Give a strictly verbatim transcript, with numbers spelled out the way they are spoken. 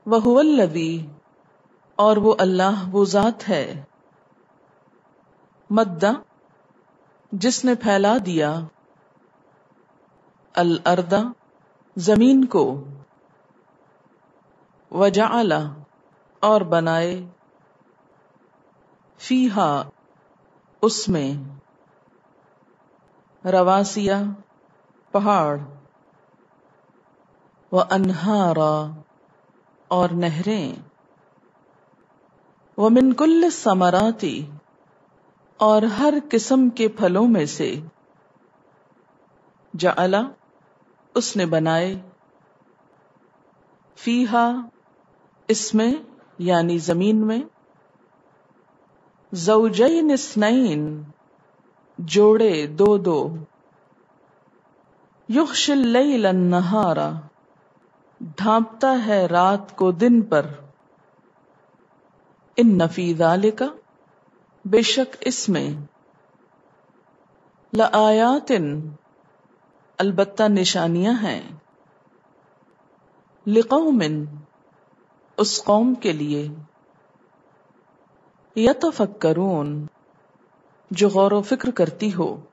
وَهُوَ الَّذِي اور وہ اللہ وہ ذات ہے، مدّ جس نے پھیلا دیا، الارض زمین کو، وجعل اور بنائے، فیہا اس میں، رواسیا پہاڑ، وانہارا اور نہریں، ومن کل الثمرات اور ہر قسم کے پھلوں میں سے، جعل اس نے بنائے، فیہا اس میں یعنی زمین میں، زوجین اثنین جوڑے دو دو، یغشی اللیل النہار ڈھانپتا ہے رات کو دن پر، ان فی ذالک بے شک اس میں، لآیات البتہ نشانیاں ہیں، لقوم اس قوم کے لیے، یتفکرون جو غور و فکر کرتی ہو۔